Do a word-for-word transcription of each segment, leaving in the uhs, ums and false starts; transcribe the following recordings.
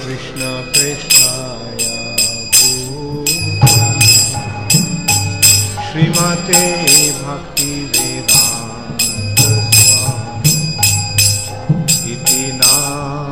कृष्ण पृष्ठाय श्रीमते भक्ति वेदांत स्वामी इति नाम।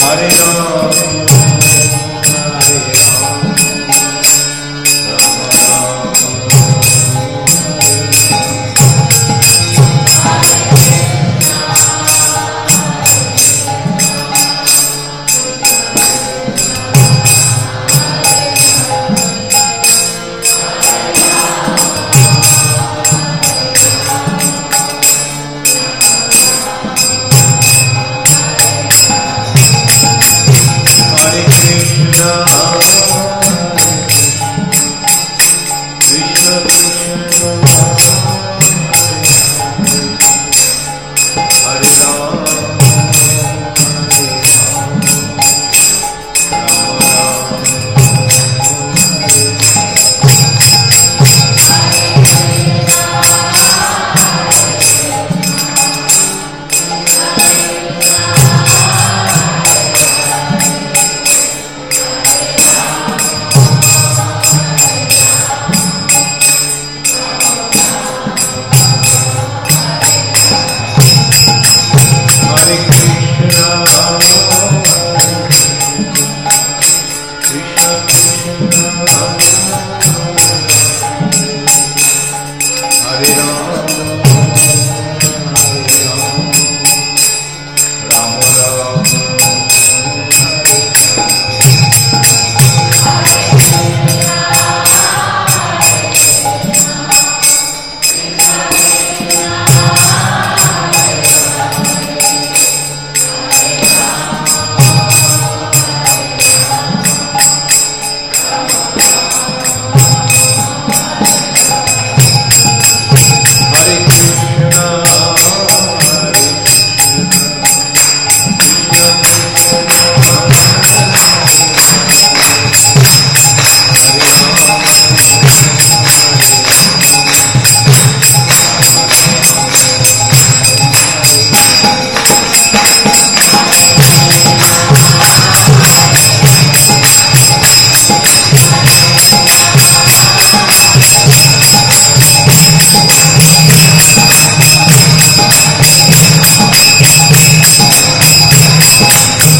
Hare Ram, Hare Ram, Rama Ram, Hare Krishna, Krishna Krishna, Hare Ram, Hare Ram, Rama Ram, Hare Krishna, Krishna Krishna, Hare Ram, Hare Ram, Rama Ram, Hare Krishna, Hare Krishna,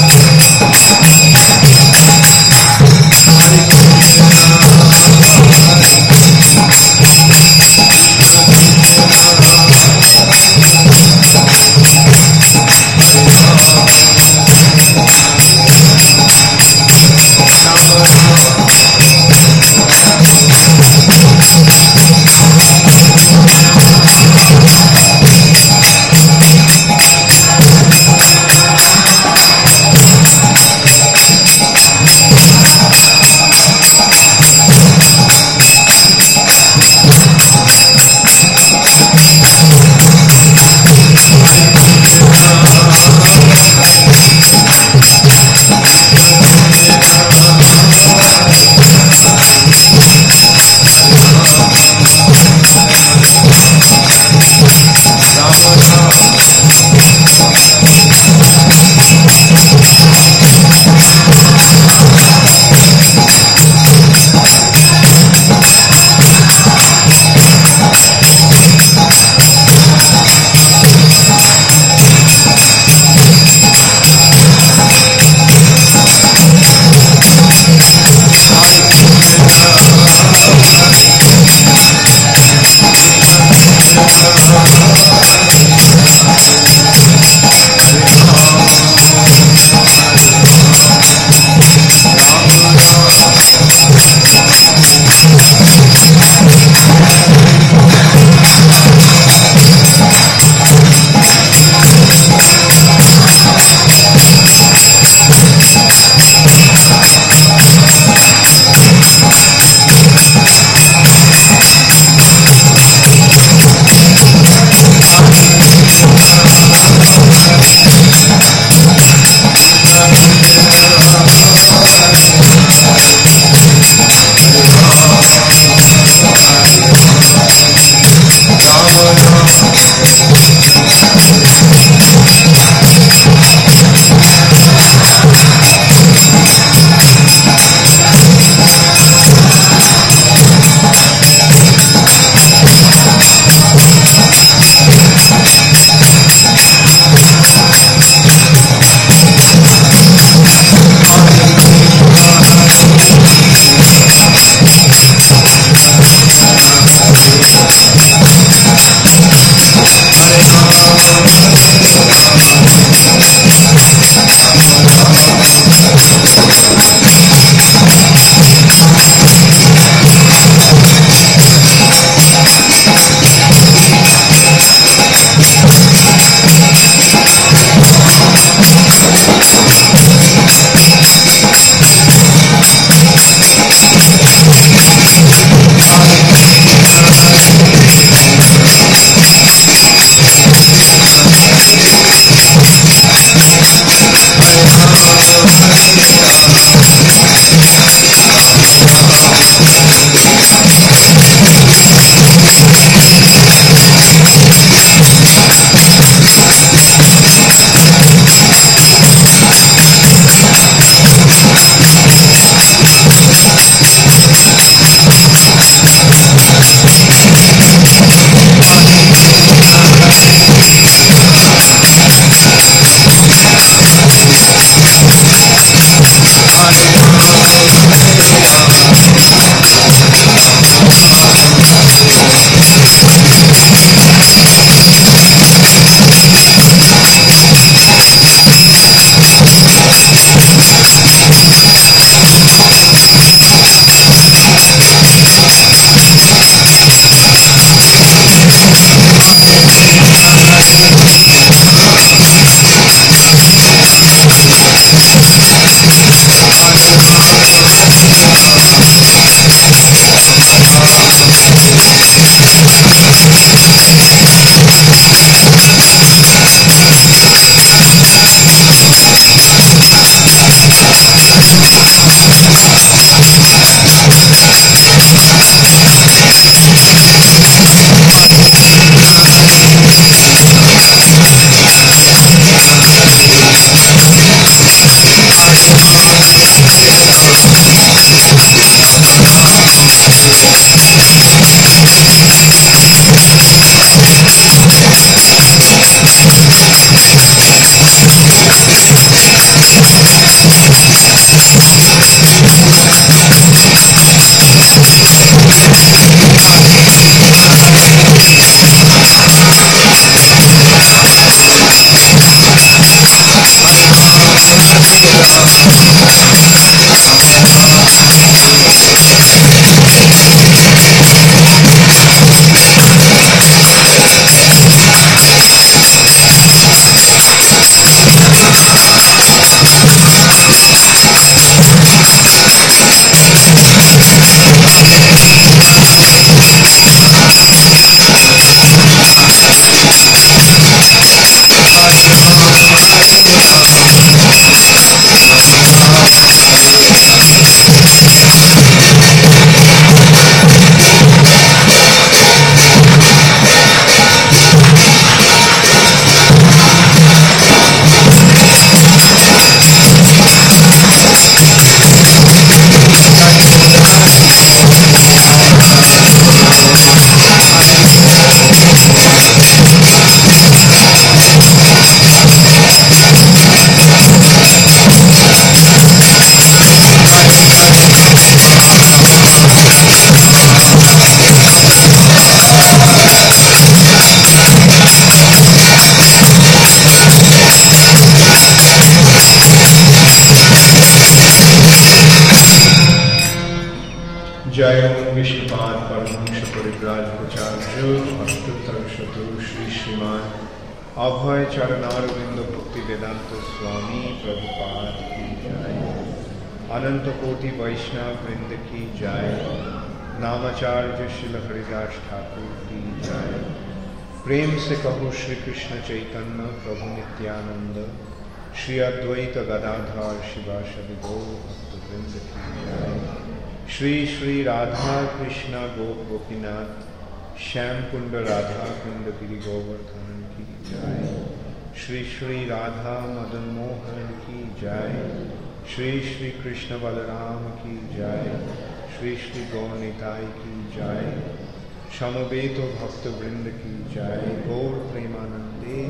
जय ओम विष्णुपाद परमहंस परिव्राजकाचार्य भक्तोत्तरशतु श्री श्रीमान अभय चरणारविंद भक्ति वेदांत स्वामी प्रभुपाद की जय। अनंत कोटि वैष्णव वृंद की जय। नामाचार्य श्रील हरिदास ठाकुर की जय। प्रेम से कहो श्री कृष्ण चैतन्य प्रभु नित्यानंद श्री अद्वैत गदाधर शिवासदि गौर भक्तवृंद की जय। श्री श्री राधा कृष्ण गोप गोपीनाथ श्याम कुंड राधा कुंड गिरि गोवर्धन की जय। श्री श्री राधा मदन मोहन की जय। श्री श्री कृष्ण बलराम की जय। श्री श्री गौनिताई की जय। समवेत भक्त वृंद की जय। गौर प्रेमानंदे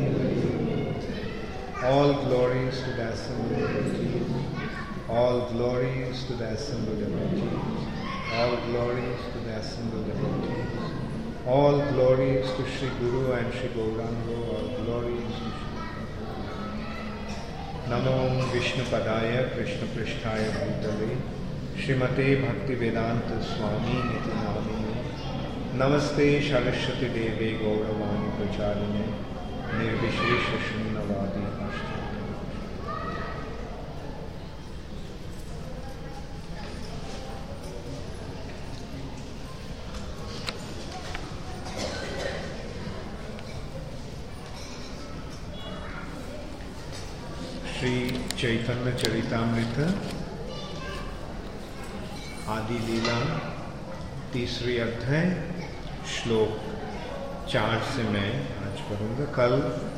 All glories to the assembled devotees. All glories to the assembled devotees. All glories to the assembled devotees. All glories to Sri Guru and Sri Gauranga. All glories to Sri Namo Vishnu Padaya Krishna Prishtaya Bhutale Srimate Bhakti Vedanta Swami Niti Namine Namaste Saraswati Deve Gauravani Pracharine Nirvishesha Shunnavadi Shri Chaitanya Charitamrita आदि लीला तीसरी अध्याय श्लोक चार से मैं आज पढ़ूंगा। कल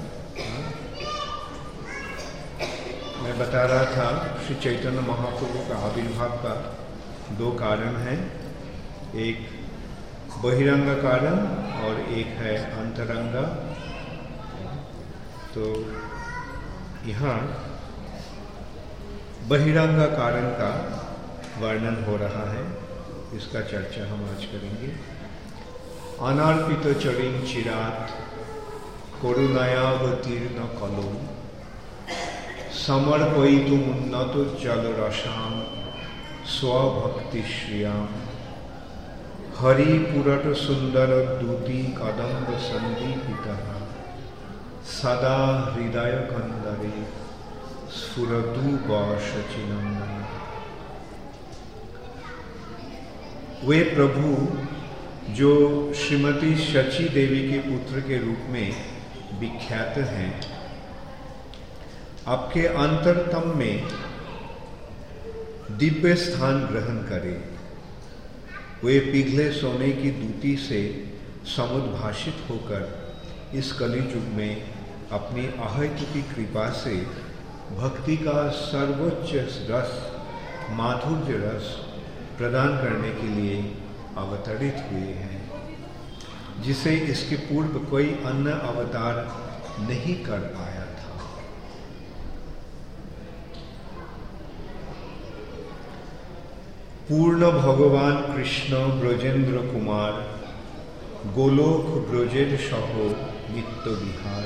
मैं बता रहा था श्री चैतन्य महाप्रभु का आविर्भाव का दो कारण हैं, एक बहिरंग कारण और एक है अंतरंग। तो यहाँ बहिरंग कारण का वर्णन हो रहा है, इसका चर्चा हम आज करेंगे। अनर्पित चरिं चिरात करुणायावतीर्ण कलो समर्पयितुम उन्नत जल रसाम स्वभक्ति श्रियाम हरिपुरट सुंदर दूती कदम्ब संदीपितः सदा हृदय कंदरे स्फुरतु वशचिनंदन। वे प्रभु जो श्रीमती शची देवी के पुत्र के रूप में विख्यात हैं, आपके अंतरतम में दिव्य स्थान ग्रहण करें। वे पिघले सोने की दूती से समुद्भाषित होकर इस कलियुग में अपनी अहेतुकी कृपा से भक्ति का सर्वोच्च रस माधुर्य रस प्रदान करने के लिए अवतरित हुए हैं, जिसे इसके पूर्व कोई अन्य अवतार नहीं कर पाया था। पूर्ण भगवान कृष्ण ब्रजेंद्र कुमार गोलोक ब्रजेर सह नित्य विहार।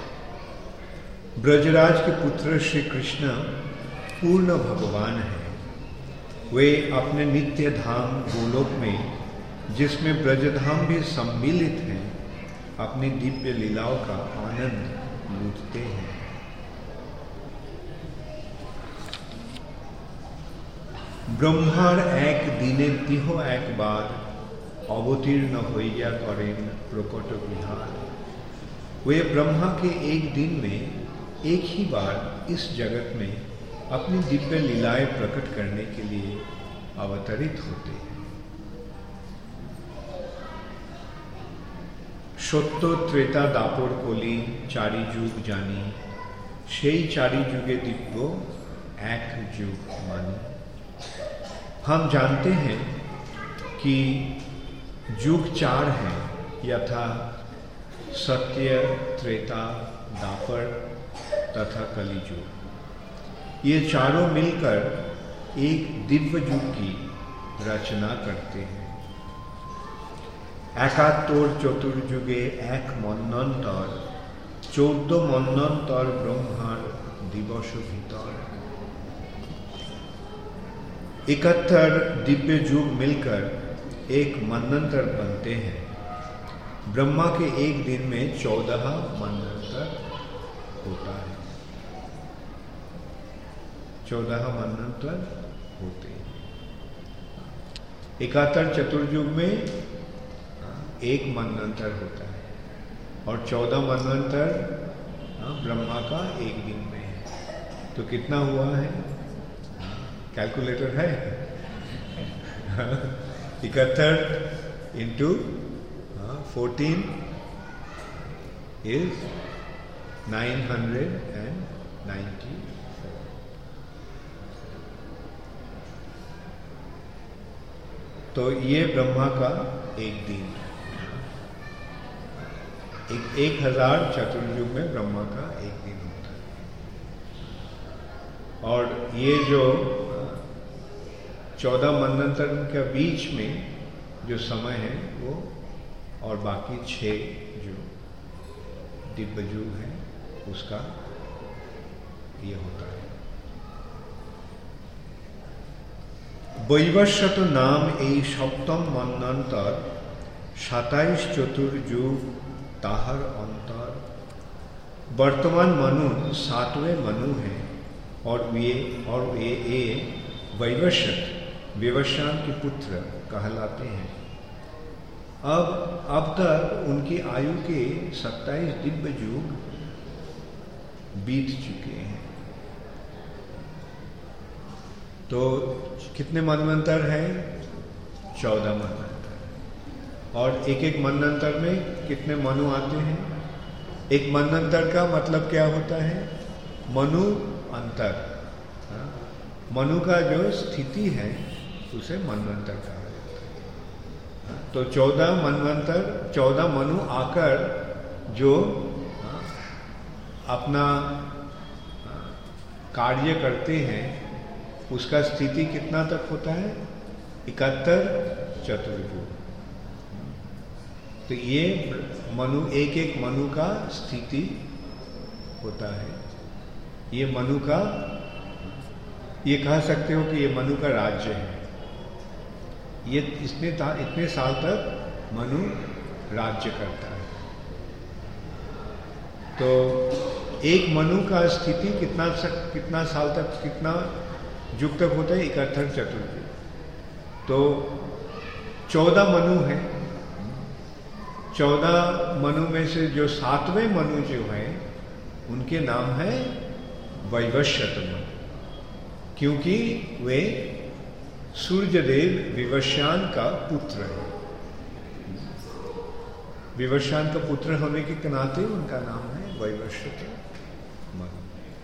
ब्रजराज के पुत्र श्री कृष्ण पूर्ण भगवान हैं। वे अपने नित्य धाम गोलोक में, जिसमें ब्रजधाम भी सम्मिलित हैं, अपनी दिव्य लीलाओं का आनंद लूटते हैं। ब्रह्मार एक दिने तिहो एक बार अवतीर्ण होइया करें प्रकट विहार। वे ब्रह्मा के एक दिन में एक ही बार इस जगत में अपनी दिव्य लीलाएं प्रकट करने के लिए अवतरित होते हैं। सत्य त्रेता दापर कली चारि जुग जानी सेई चारि जुगे दिव्य एक जुग मानी। हम जानते हैं कि युग चार हैं, यथा सत्य त्रेता दापर तथा कलियुग। ये चारों मिलकर एक दिव्य युग की रचना करते हैं। एकात्तर चतुर्युगे एक मन्वंतर चौदह मन्वंतर ब्रह्मार दिवस भीतर। इकहत्तर दिव्य युग मिलकर एक मनवंतर बनते हैं। ब्रह्मा के एक दिन में चौदह मनवंतर होता है, चौदह मनवंतर होते हैं। इकहत्तर चतुर्युग में एक मनवंतर होता है और चौदह मनवंतर ब्रह्मा का एक दिन में है। तो कितना हुआ है? कैलकुलेटर है? इकहत्तर into fourteen is nine hundred and ninety four. तो ये ब्रह्मा का एक दिन, एक एक हजार चतुर्युग में ब्रह्मा का एक दिन होता है। और ये जो चौदह मनवंतर के बीच में जो समय है वो, और बाकी छह जो दिव्ययुग है उसका ये होता है। वैवस्वत नाम এই সপ্তম মন্বন্তর সাতাইশ चतुर्युग ताहर अंतर। वर्तमान मनु सातवें मनु हैं और वे और वे ये वैवस्वत विवस्वान के पुत्र कहलाते हैं। अब अब तक उनकी आयु के सत्ताईस दिव्य युग बीत चुके हैं। तो कितने मनवंतर हैं? चौदह मनवंतर। और एक एक मनवंतर में कितने मनु आते हैं? एक मनवंतर का मतलब क्या होता है? मनु अंतर। मनु का जो स्थिति है उसे मनवंतर कहा जाता है। तो चौदह मनवंतर, चौदह मनु आकर जो अपना कार्य करते हैं उसका स्थिति कितना तक होता है? इकहत्तर चतुर्युग। तो ये मनु, एक एक मनु का स्थिति होता है। ये मनु का, ये कह सकते हो कि ये मनु का राज्य है। ये इसने इतने साल तक मनु राज्य करता है। तो एक मनु का स्थिति कितना कितना साल तक, कितना युग तक होता है? इकहत्तर चतुर्युग। तो चौदह मनु है। चौदह मनु में से जो सातवें मनु जो है उनके नाम है वैवस्वत मनु, क्योंकि वे सूर्यदेव विवस्वान का पुत्र है। विवस्वान का पुत्र होने के नाते उनका नाम है वैवस्वत मनु।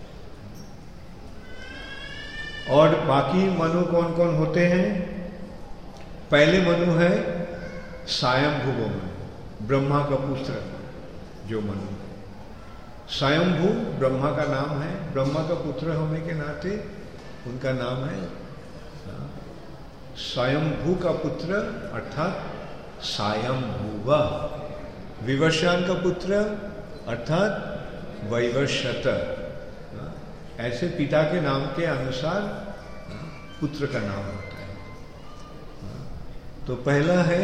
और बाकी मनु कौन कौन होते हैं? पहले मनु है स्वयंभू मनु, ब्रह्मा का पुत्र जो मनु है। स्वयंभू ब्रह्मा का नाम है। ब्रह्मा का पुत्र होने के नाते उनका नाम है स्वयंभू का पुत्र, अर्थात स्वयंभुव। विवस्वान का पुत्र अर्थात वैवस्वत। ऐसे पिता के नाम के अनुसार पुत्र का नाम होता है। तो पहला है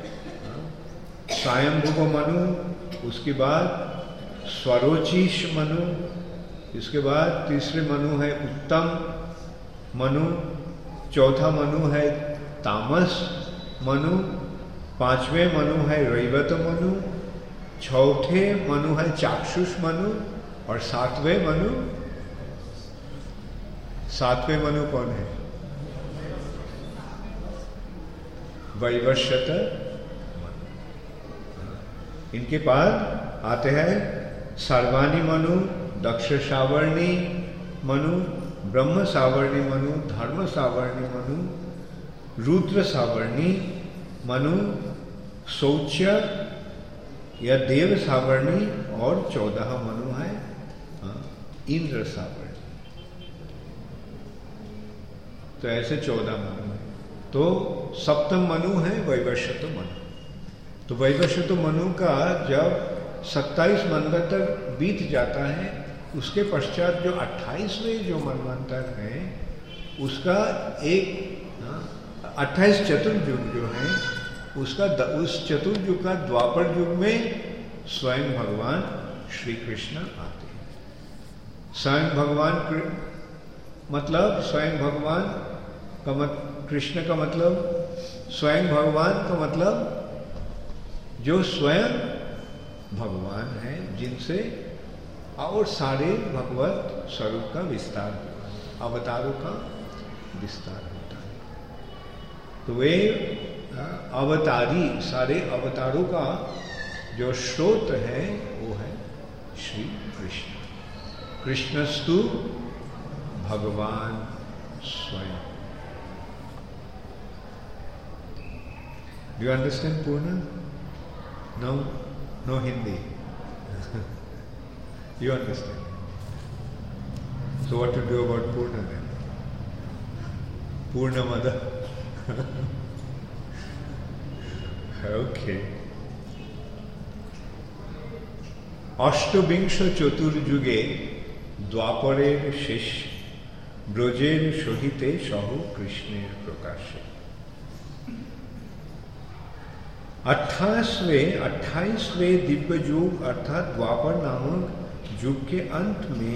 स्वयंभू मनु, उसके बाद स्वरोचिष मनु, इसके बाद तीसरे मनु है उत्तम मनु, चौथा मनु है तामस मनु, पांचवें मनु है रैवत मनु, चौथे मनु है चाक्षुष मनु, और सातवें मनु, सातवें मनु कौन है? वैवस्वत मनु। इनके बाद आते हैं सर्वाणी मनु, दक्ष सावर्णी मनु, ब्रह्म सावर्णी मनु, धर्म सावर्णी मनु, रुद्र सावर्णी मनु, शौच्य या देव सावर्णी, और चौदह मनु है इंद्र सावर्णी। तो ऐसे चौदह मनु है। तो सप्तम मनु है वैवस्वत मनु। तो वैवस्वत मनु का जब सत्ताईस मनवंतर बीत जाता है, उसके पश्चात जो अट्ठाईसवें जो मनवंतर है उसका एक अट्ठाईस चतुर्युग जो है उसका उस चतुर्युग का द्वापर युग में स्वयं भगवान श्री कृष्ण आते हैं। स्वयं भगवान मतलब स्वयं भगवान का मत कृष्ण का मतलब स्वयं भगवान का मतलब जो स्वयं भगवान है, जिनसे और सारे भगवत स्वरूप का विस्तार, अवतारों का विस्तार होता है। तो वे अवतारी, सारे अवतारों का जो स्रोत है वो है श्री कृष्ण। कृष्णस्तु भगवान स्वयं। Do you understand Purna? No? No Hindi? You understand? So what to do about Purna then? Purna Mother? Okay. অষ্টবিংশ চতুর্যুগে দ্বাপরের শেষ ব্রজের সহিতে সহ কৃষ্ণের প্রকাশে। अट्ठाईसवें अट्ठाईसवें दिव्य युग अर्थात द्वापर नामक युग के अंत में,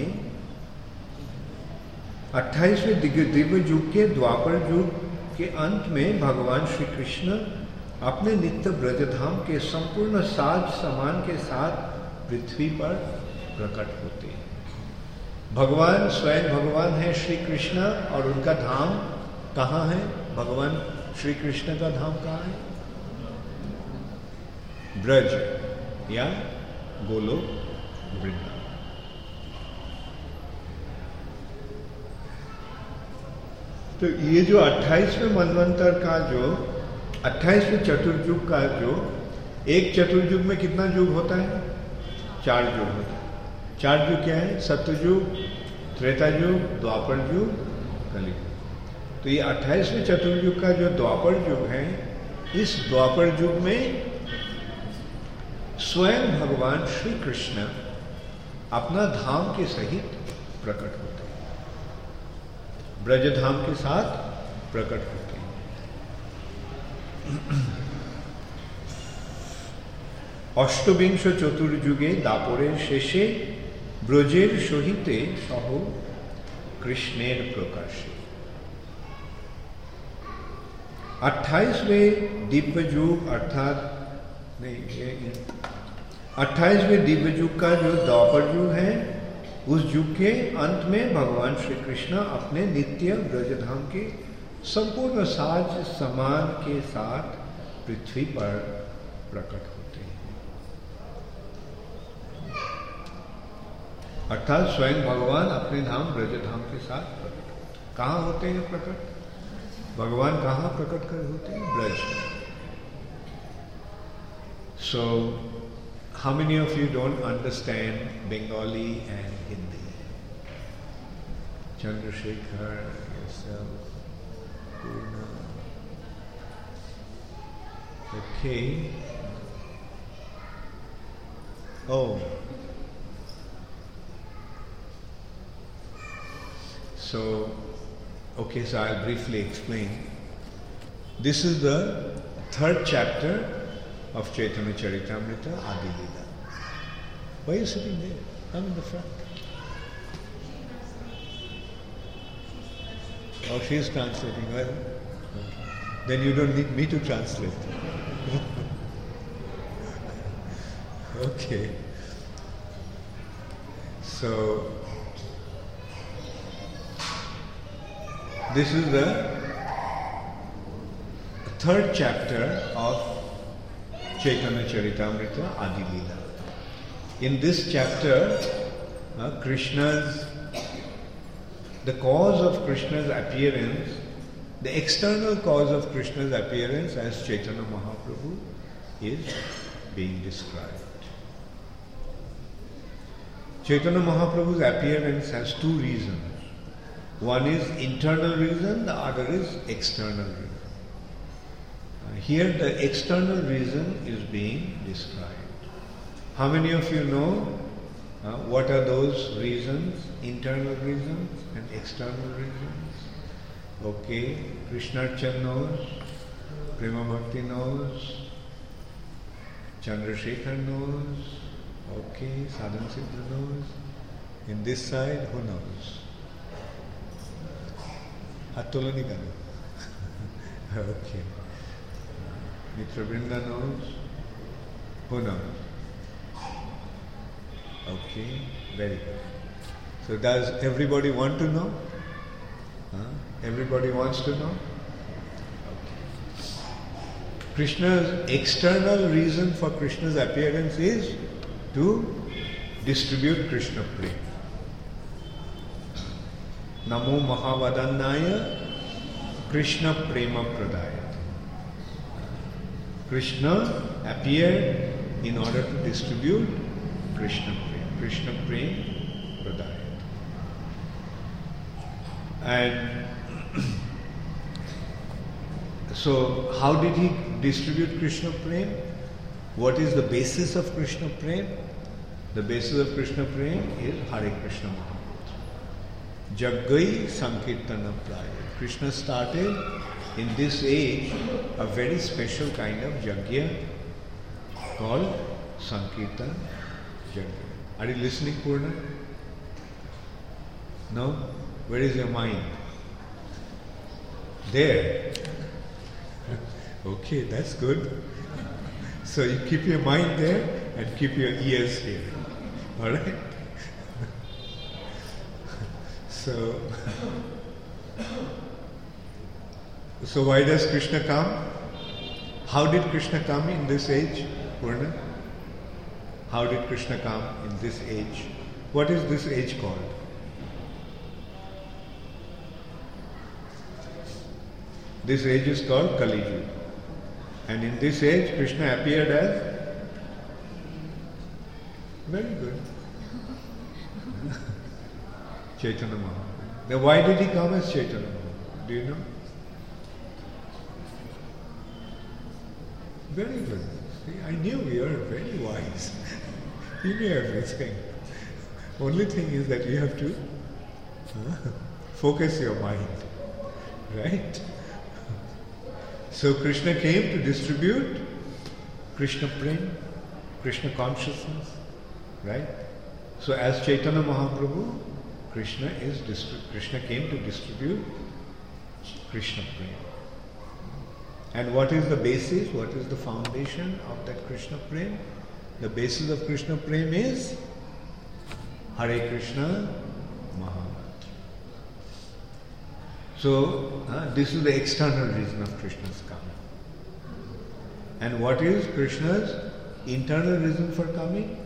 अट्ठाईसवें दिव्य युग के द्वापर युग के अंत में भगवान श्री कृष्ण अपने नित्य ब्रजधाम के संपूर्ण साज समान के साथ पृथ्वी पर प्रकट होते हैं। भगवान स्वयं भगवान है श्री कृष्ण, और उनका धाम कहाँ है? भगवान श्री कृष्ण का धाम कहाँ है? ब्रज या गोलोक वृंदावन। तो ये जो अट्ठाईसवें मनवंतर का जो अट्ठाईसवें चतुर्युग का जो एक चतुर्युग में कितना युग होता है? चार युग होता है। चार युग क्या है? सत्ययुग, त्रेता युग, द्वापर युग, कलियुग। तो ये अट्ठाईसवें चतुर्युग का जो द्वापर युग है, इस द्वापर युग में स्वयं भगवान श्री कृष्ण अपना धाम के सहित प्रकट होते हैं, ब्रजधाम के साथ प्रकट होते हैं। অষ্টবিংশ চতুর্যুগে দাপরের শেষে ব্রজের সহিতে সহ কৃষ্ণের প্রকাশে। अट्ठाईसवें दिव्य युग अर्थात नहीं अट्ठाईसवें दिव्य युग का जो द्वापर युग है, उस युग के अंत में भगवान श्री कृष्ण अपने नित्य ब्रजधाम के संपूर्ण साज समान के साथ पृथ्वी पर प्रकट होते हैं। अर्थात स्वयं भगवान अपने धाम ब्रजधाम के साथ प्रकट होते हैं। कहाँ होते हैं प्रकट? भगवान कहाँ प्रकट कर होते हैं? Braj. So, how many of you don't understand Bengali and Hindi? Chandrasekhar, yourself, Purna. Okay. Oh. So, okay, so I'll briefly explain. This is the third chapter of Chaitanya Charitamrita, Adi Leela. Why are you sitting there? Come in the front. Oh, she is translating. Well, then you don't need me to translate. Okay. So, this is the third chapter of Chaitanya Charitamrita, Adi Leela. In this chapter, uh, Krishna's, the cause of Krishna's appearance, the external cause of Krishna's appearance as Chaitanya Mahaprabhu is being described. Chaitanya Mahaprabhu's appearance has two reasons. One is internal reason, the other is external reason. Here the external reason is being described. How many of you know uh, what are those reasons? Internal reasons and external reasons. Okay, Krishnarchan knows. Prema Bhakti knows. Chandrasekhar knows. Okay, Sadhana Siddha knows. In this side, who knows? Hatolani Ganu. Okay. Mitra Vrinda knows. Who knows? Okay, very good. So does everybody want to know? Huh? Everybody wants to know? Okay. Krishna's external reason for Krishna's appearance is to distribute Krishna prema. Namo Mahavadannaya Krishna Prema Pradaya. Krishna appeared in order to distribute Krishna Prema. Krishna Prema Pradaya. And so, how did he distribute Krishna Prema? What is the basis of Krishna Prema? The basis of Krishna Prema is Hare Krishna Mahamantra. Jaggai Sankirtana Praya. Krishna started in this age a very special kind of Jagya called Sankirtan Jagya. Are you listening, Purna? No? Where is your mind? There. Okay, that's good. So you keep your mind there and keep your ears here. Alright? So, so why does Krishna come? How did Krishna come in this age, Purna? How did Krishna come in this age? What is this age called? This age is called Kali Yuga. And in this age, Krishna appeared as? Very good. Chaitanya Mahaprabhu. Now why did he come as Chaitanya Mahaprabhu? Do you know? Very good. See, I knew you were very wise. You knew everything. Only thing is that you have to uh, focus your mind. Right? So Krishna came to distribute Krishna Prema, Krishna consciousness. Right? So as Chaitanya Mahaprabhu, Krishna is distri- Krishna came to distribute Krishna Prema. And what is the basis? What is the foundation of that Krishna Prema? The basis of Krishna Prema is Hare Krishna Mahamantra. So uh, this is the external reason of Krishna's coming. And what is Krishna's internal reason for coming?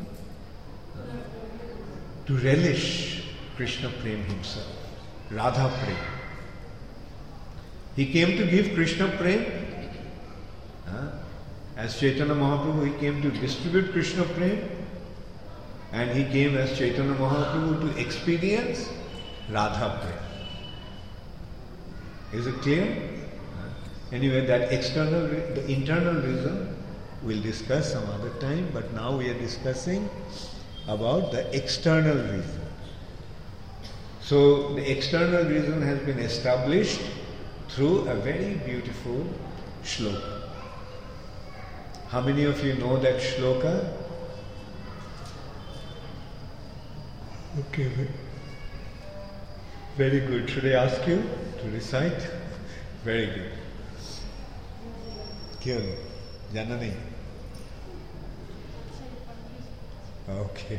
To relish Krishna Prema himself, Radha Prema. He came to give Krishna Prema. Uh, as Chaitanya Mahaprabhu, he came to distribute Krishna Prema. And he came as Chaitanya Mahaprabhu to experience Radha Prema. Is it clear? Uh, anyway, that external, re- the internal reason we'll discuss some other time, but now we are discussing about the external reason. So the external reason has been established through a very beautiful shloka. How many of you know that shloka? Okay, very good. Should I ask you to recite? Very good. Kya? Jana nahi? Okay.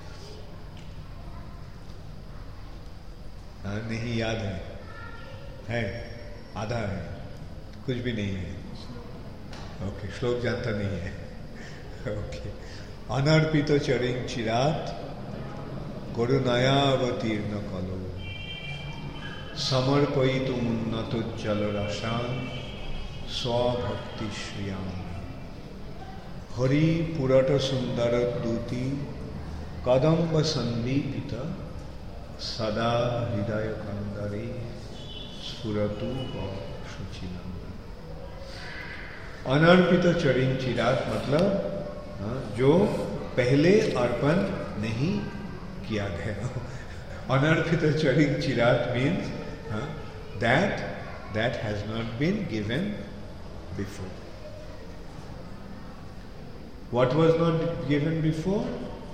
हाँ नहीं याद है है आधा है कुछ भी नहीं है ओके श्लोक जानता नहीं है ओके अनर्पित चरिं चिरात करुणायावतीर्ण कलो समर्पयितुम उन्नतोज्ज्वल रसां स्वभक्ति श्रियां हरि पुरट सुंदर दूति कदम्ब संदीपित सदा हृदय कंदरे स्फुरतु शुचिनंदन। अनर्पित चरिं चिरात मतलब जो पहले अर्पण नहीं किया गया। अनर्पित चरिं चिरात means uh, that that has not been given before. What was not given before?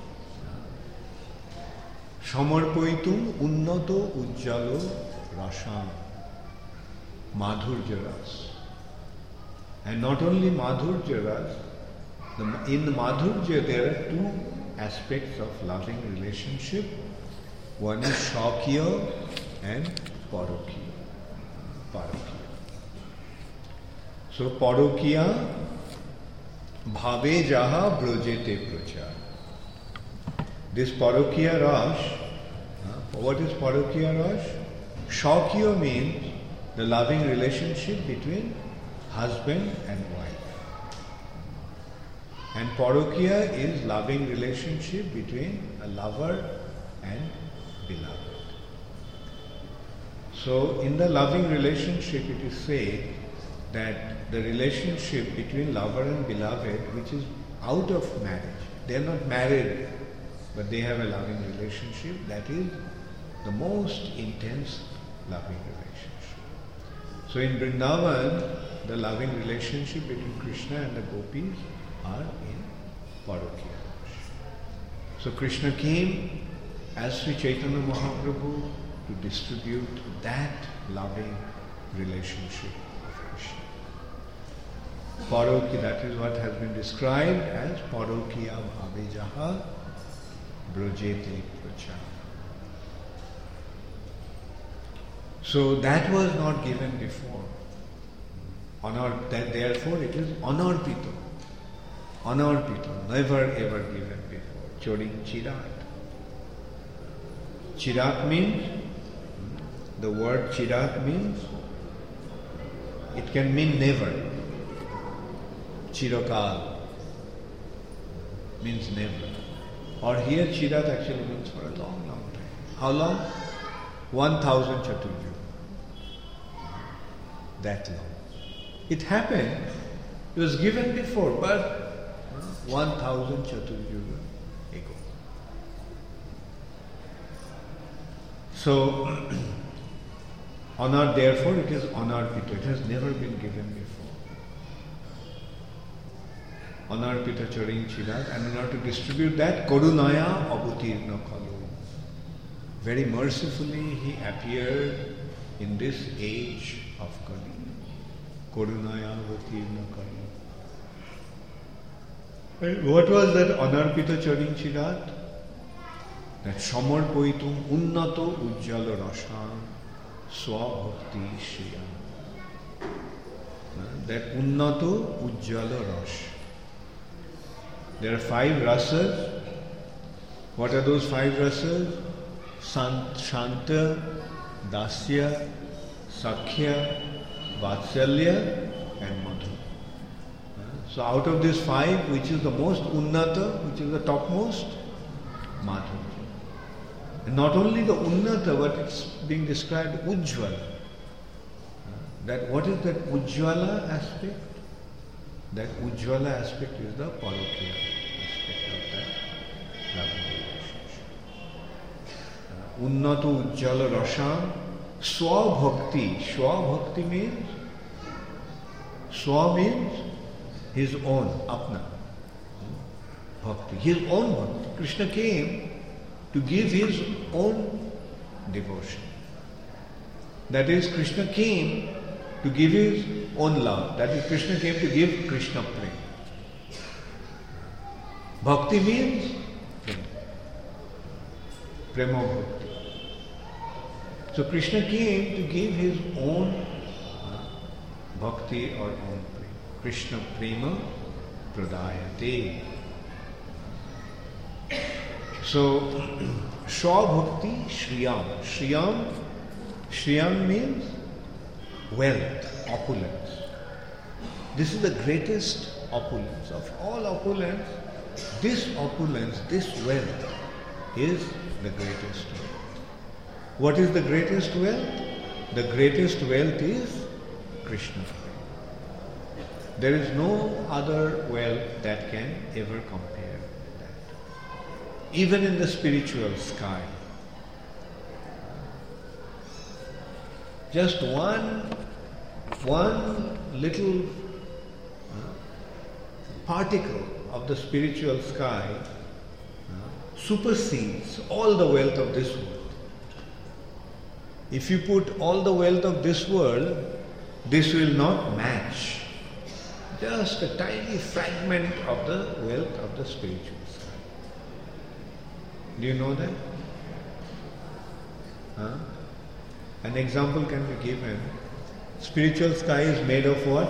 Samarpaitum unnato ujjalo rasam, madhurya ras. And not only madhurya ras, the, in the madhurya there are two aspects of loving relationship. One is shakya and parokya. Parokya. So parokya bhave jaha brojete prachar. This parokya rash, uh, what is parokya rash? Shakya means the loving relationship between husband and wife. And parokya is loving relationship between a lover and beloved. So in the loving relationship it is said that the relationship between lover and beloved, which is out of marriage, they are not married but they have a loving relationship, that is the most intense loving relationship. So in Vrindavan, the loving relationship between Krishna and the gopis are in parokya. So Krishna came as Sri Chaitanya Mahaprabhu to distribute that loving relationship of Krishna. Parokya, that is what has been described as parokya bhave jaha brojete prachar. So that was not given before. Honor, that therefore it is anarpito. Anarpito, never ever given before. Choring chirat. Chirat means, the word chirat means, it can mean never. Chirokal means never. Or here chirat actually means for a long, long time. How long? One thousand chaturjuga. That long. It happened, it was given before, but one thousand chaturjuga ago. So, honor, therefore, it is anarpita. It has never been given before. Anarpita charing chirat, and in order to distribute that, Karunaya avutirna kalu. Very mercifully, he appeared in this age of Kali. Karunaya avutirna kalu. What was that anarpita charing chirat? That samarpaitum unnato ujjala rasam swabhakti shriyam. That unnato ujjala ras. There are five rasas. What are those five rasas? Shanta, Dasya, Sakhya, Vatsalya and Madhu. So out of these five, which is the most unnata, which is the topmost? Madhu. And not only the unnata, but it's being described ujjvala. That what is that ujjvala aspect? That ujjvala aspect is the parokya aspect of that loving relationship. Uh, Unnato ujjala rasam swabhakti. Swabhakti means, swa means his own, apna. Bhakti, his own bhakti. Krishna came to give his own devotion. That is, Krishna came to give his own love. That is, Krishna came to give Krishna prema. Bhakti means prema. Prema bhakti. So Krishna came to give his own bhakti or own prema. Krishna prema pradayate. So, Shwa Bhakti Shriyam. Shriyam, Shriyam means wealth, opulence. This is the greatest opulence. Of all opulence, this opulence, this wealth is the greatest wealth. What is the greatest wealth? The greatest wealth is Krishna. There is no other wealth that can ever compare with that. Even in the spiritual sky. Just one, one little particle of the spiritual sky uh, supersedes all the wealth of this world. If you put all the wealth of this world, this will not match just a tiny fragment of the wealth of the spiritual sky. Do you know that? Huh? An example can be given. Spiritual sky is made of what?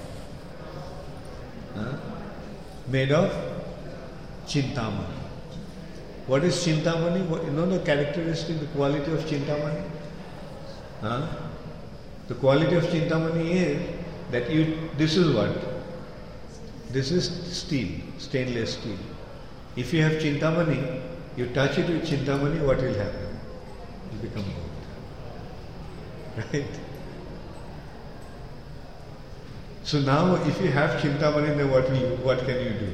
Huh? Made of Chintamani. What is Chintamani? What, you know the characteristic, the quality of Chintamani? Huh? The quality of Chintamani is that you, this is what? This is steel, stainless steel. If you have Chintamani, you touch it with Chintamani, what will happen? It will become gold. Right? So now if you have Chintamani, then what, will you, what can you do?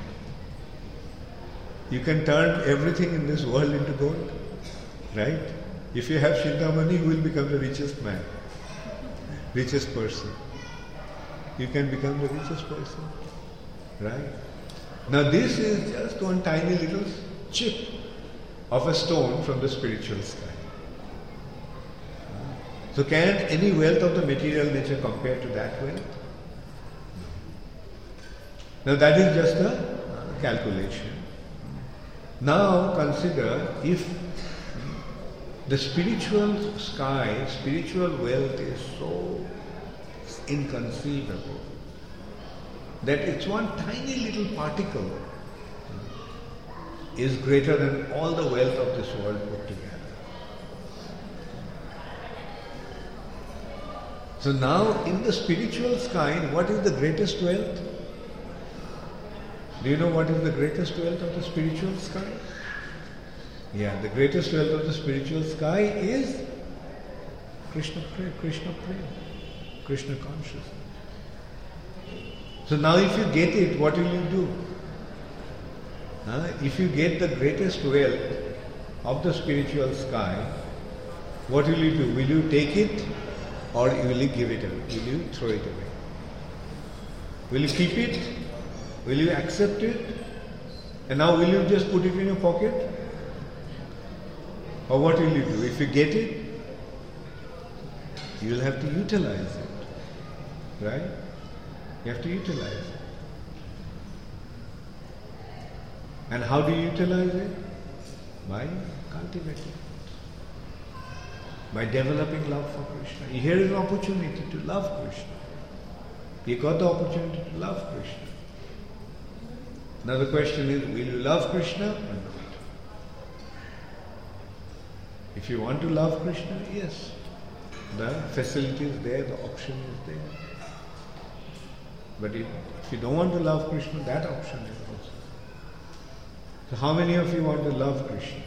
You can turn everything in this world into gold. Right? If you have Chintamani, you will become the richest man, richest person. You can become the richest person. Right? Now this is just one tiny little chip of a stone from the spiritual sky. So can any wealth of the material nature compare to that wealth? Now that is just a calculation. Now consider if the spiritual sky, spiritual wealth is so inconceivable that it's one tiny little particle is greater than all the wealth of this world put together. So now in the spiritual sky, what is the greatest wealth? Do you know what is the greatest wealth of the spiritual sky? Yeah, the greatest wealth of the spiritual sky is Krishna Prema, Krishna Prema, Krishna consciousness. So now if you get it, what will you do? Huh? If you get the greatest wealth of the spiritual sky, what will you do? Will you take it or will you give it away? Will you throw it away? Will you keep it? Will you accept it? And now will you just put it in your pocket? Or what will you do? If you get it, you will have to utilize it. Right? You have to utilize it. And how do you utilize it? By cultivating it. By developing love for Krishna. Here is an opportunity to love Krishna. You got the opportunity to love Krishna. Now the question is, will you love Krishna or not? If you want to love Krishna, yes. The facility is there, the option is there. But if, if you don't want to love Krishna, that option is also. So how many of you want to love Krishna?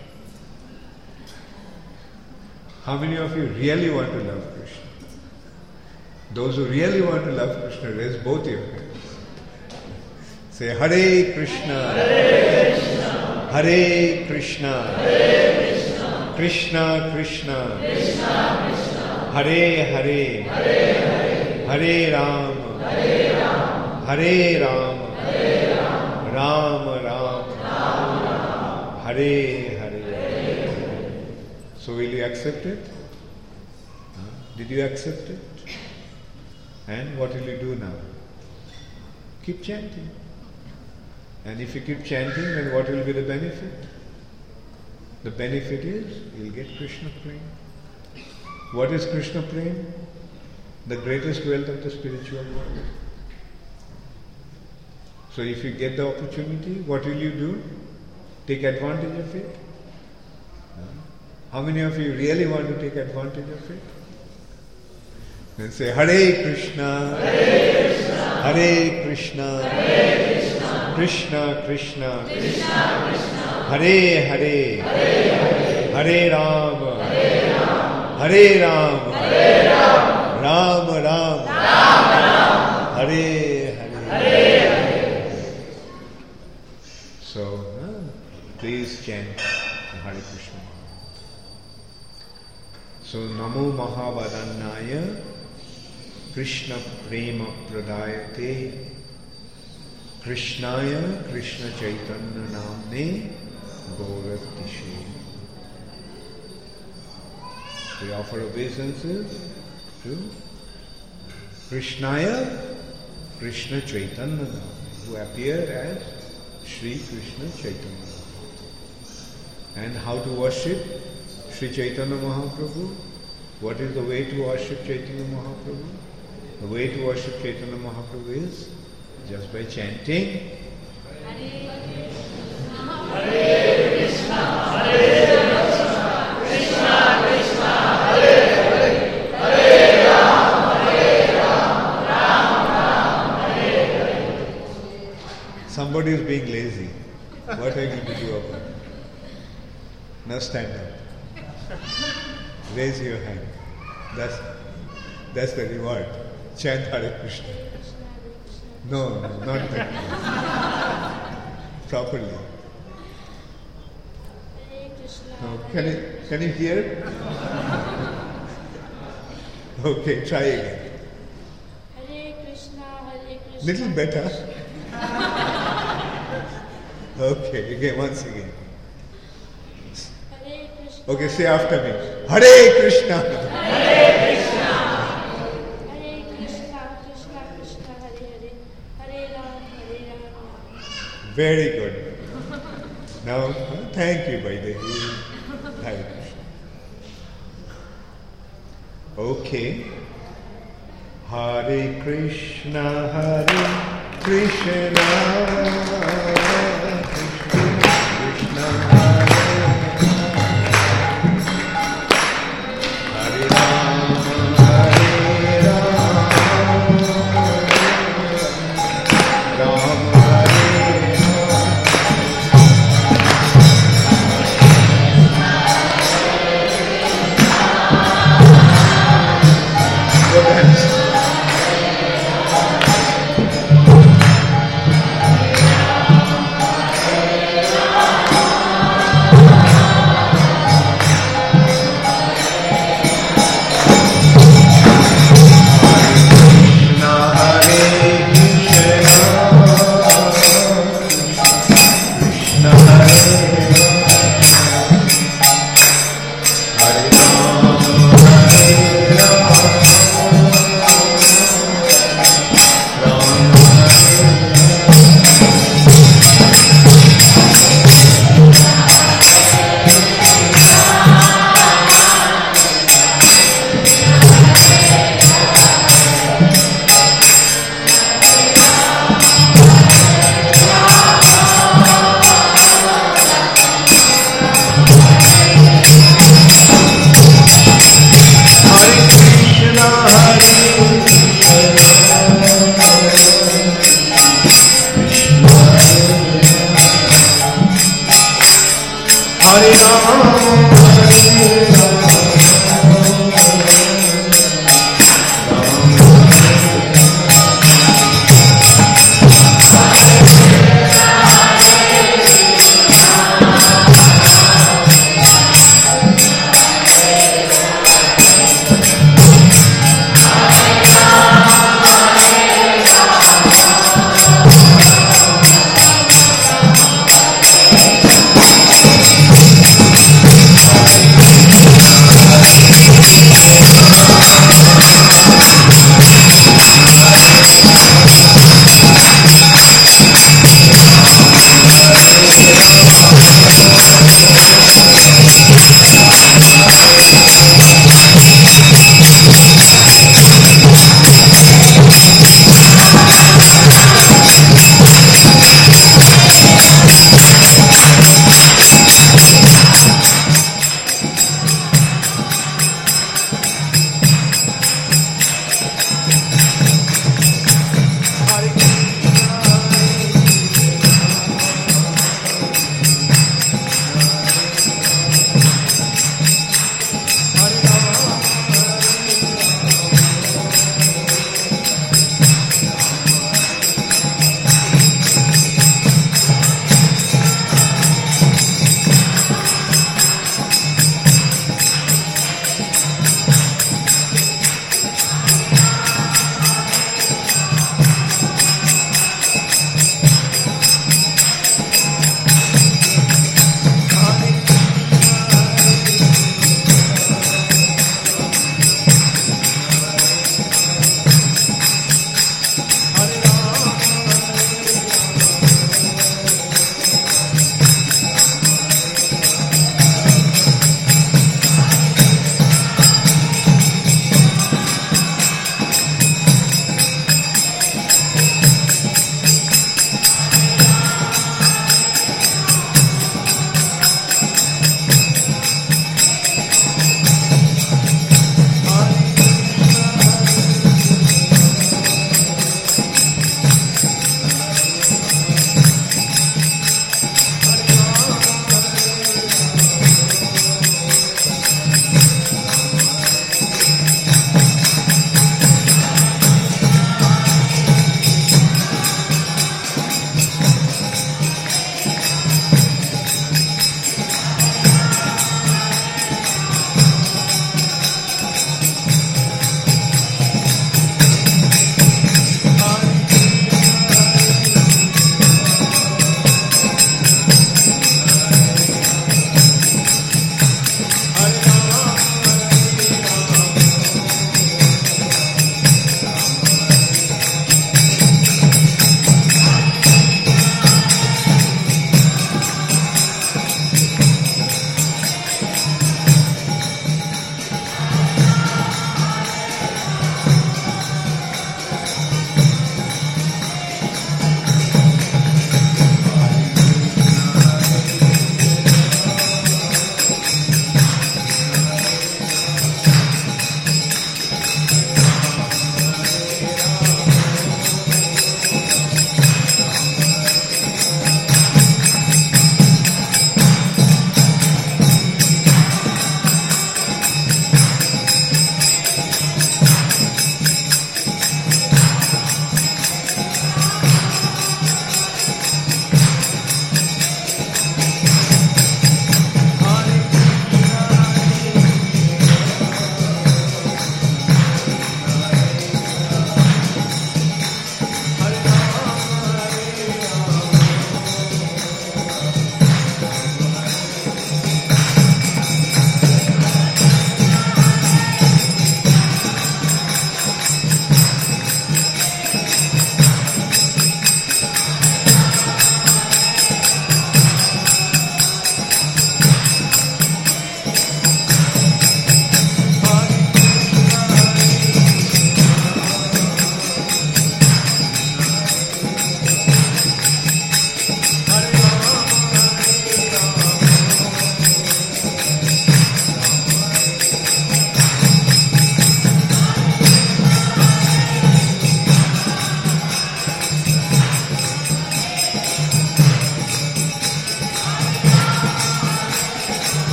How many of you really want to love Krishna? Those who really want to love Krishna, raise both your hands. Say Hare Krishna, Hare Krishna, Hare Krishna, Hare Krishna, Krishna Krishna, Krishna Krishna, Hare Hare, Hare Hare, Hare Ram, Hare Ram, Hare Ram, Hare Ram, Ram Ram, Ram Ram, Hare Hare. So will you accept it? Huh? Did you accept it? And what will you do now? Keep chanting. And if you keep chanting, then what will be the benefit? The benefit is, you'll get Krishna Prema. What is Krishna Prema? The greatest wealth of the spiritual world. So if you get the opportunity, what will you do? Take advantage of it? How many of you really want to take advantage of it? Then say Hare Krishna, Hare Krishna, Hare Krishna, Hare Krishna, Krishna Krishna, Krishna Krishna, Hare Hare, Hare Hare, Hare Ram, Hare Ram, Hare Ram, Hare Ram, Ram Ram, Ram Ram, Hare Hare, Hare Hare. So, uh, please chant Hare Krishna. So, Namo Mahavadannaya Krishna Prema Pradayate Krishnaya Krishna Chaitanya Namne Gauratishe. We offer obeisances to Krishnaya Krishna Chaitanya Namne, who appeared as Sri Krishna Chaitanya. And how to worship Sri Chaitanya Mahaprabhu? What is the way to worship Chaitanya Mahaprabhu? The way to worship Chaitanya Mahaprabhu is just by chanting Hare Krishna, Hare Krishna, Krishna Krishna, Hare Hare, Hare Ram, Hare Ram, Ram Ram, Hare Hare. Somebody is being lazy. What are you going to do about it? Now stand up. Raise your hand. That's that's the reward. Chant Hare Krishna. No, no, not that. Properly. No, can you can you hear? Okay, try again. Hare Krishna, Hare Krishna. Little better. Okay, again, once again. Hare Krishna. Okay, say after me. Hare Krishna. Hare Krishna. Hare Krishna, Krishna Krishna, Hare Hare, Hare Ram, Hare Ram. Very good. Now, thank you, Vaidehi. Hare Krishna. Okay. Hare Krishna, Hare Krishna.